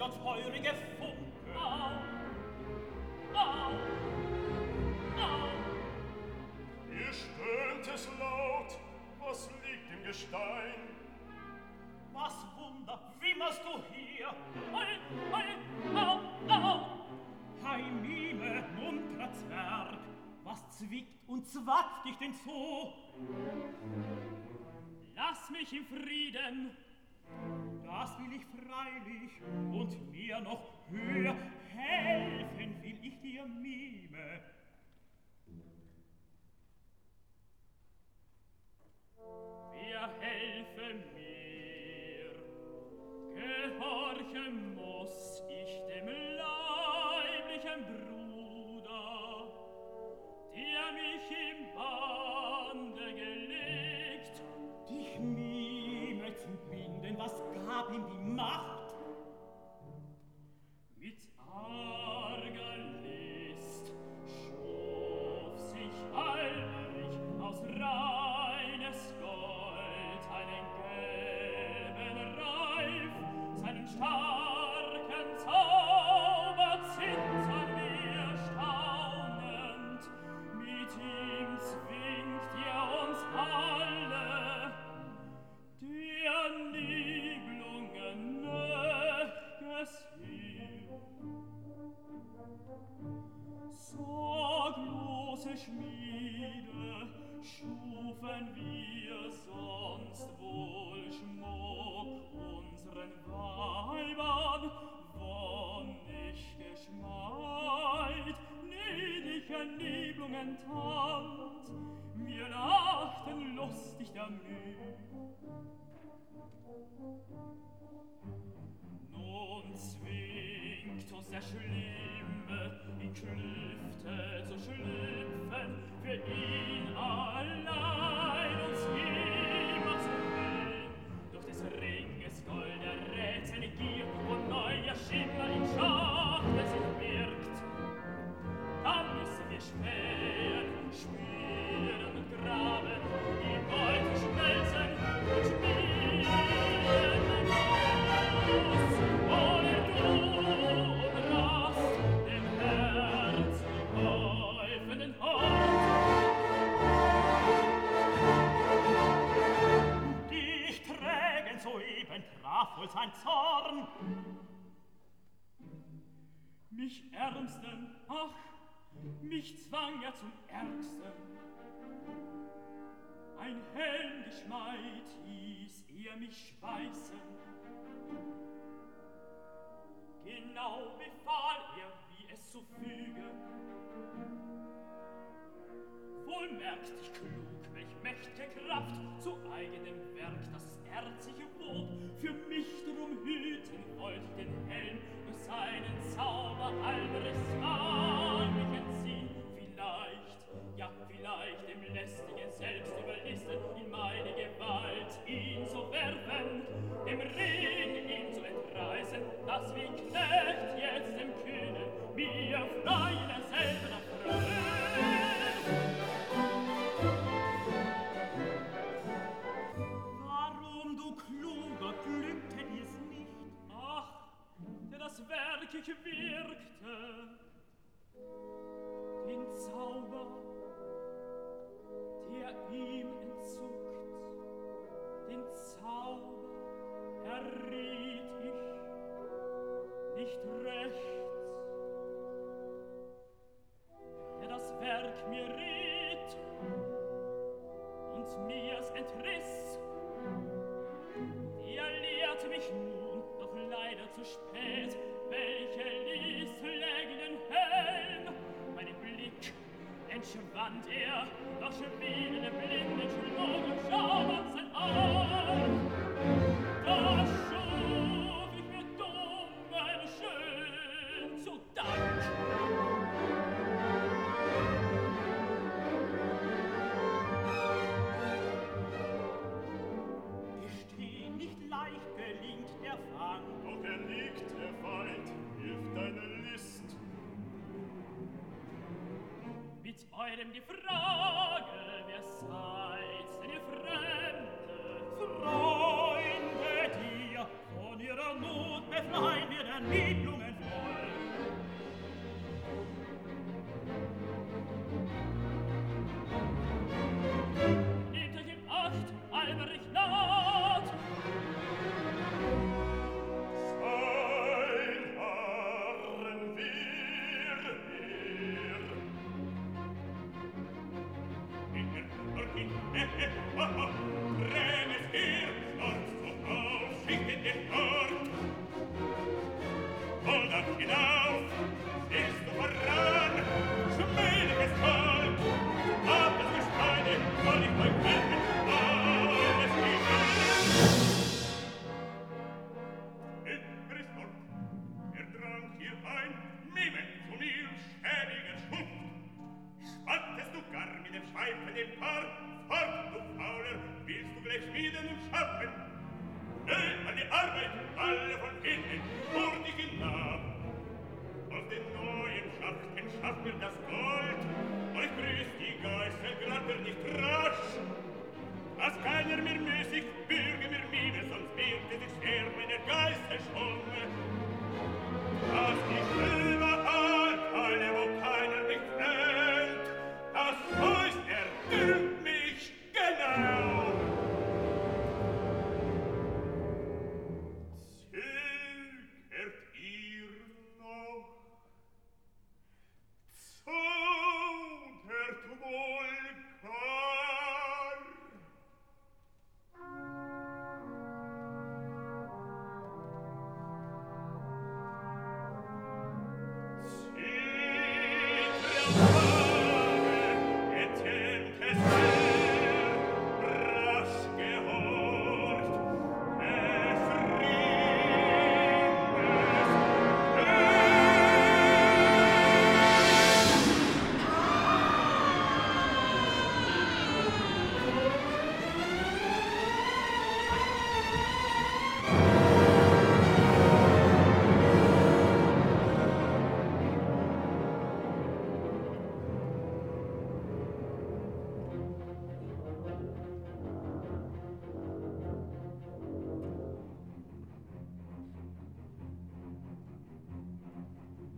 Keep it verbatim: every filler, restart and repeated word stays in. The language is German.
der feurige Funke. Au, au, au. Ihr stöhnt es laut, was liegt im Gestein? Was Wunder, wimmerst du hier? Heul, heul, au, au. Hein Mime, muntrer Zwerg, was zwickt und zwackt dich denn so? Lass mich im Frieden. Das will ich freilich, und mir noch höher helfen will ich dir, Mime. Wer helfe mir? Gehorchen muss ich dem leiblichen Bruder, der mich im Bande gelegt. Dich, Mime, zu binden, was gab ihm die Macht? Mit arger List schuf sich Alberich aus reines Gold einen gelben Reif, seinen starken Zauber zittern wir staunend. Mit ihm zwingt er uns alle, der Niblungen Geschick. Sorglose Schmiede schufen wir sonst wohl Schmuck unseren Weibern, wonnig geschmeit, niedliche Niblungen tant, wir lachten lustig der Mühe. Nun zwingt uns der Schlimme, in Klüfte zu schlüpfen, für ihn allein uns immer zu will. Durch des Ringes Gold errätene Gier, wo neuer Schimmer im Schachte sich birgt. Da müssen wir spähen, spüren und graben, die Beute schmelzen und schmieden. Ohne du und Rast, dem Herzen häufenden Hort. Dich trägen soeben traf wohl sein Zorn. Mich ärmsten, ach, mich zwang er zum Ärgsten. Ein Heldengeschmeid hieß er mich schweißen. Genau befahl er, wie es zu fügen. Wohl merkt dich klug, welch mächtige Kraft zu eigenem Werk das erzige Wort für mich drum hüten wollt den Helm durch seinen Zauber Albrechts heimlich entziehen. Vielleicht, ja vielleicht dem lästigen selbst überlisten in meine Gewalt ihn zu werfen, dem Ring ihm zu entreißen, dass wie Knecht jetzt dem Kühnen mir frei derselben erfreuen. Warum, du Kluger, glückte dir's nicht? Ach, der das Werk ich wirkte, den Zauber, der ihm entzuckt, den Zauber erriet ich nicht recht, der das Werk mir riet und mir's entriss, der lehrt mich nun, doch leider zu spät, welche List läge den Helm. Meinen Blick entschwand er, doch schon wieder der Blinde schlug und schauert sein Arm. Da schuf ich mir dumm ein schön zu Dank. Gesteh, nicht leicht gelingt der Fang. Doch er liegt, der Feind, hilft deine List. Mit eurem Gefrage, wer seid, denn ihr Fremde? Freunde, dir von ihrer Not befreien wir denn nie. Das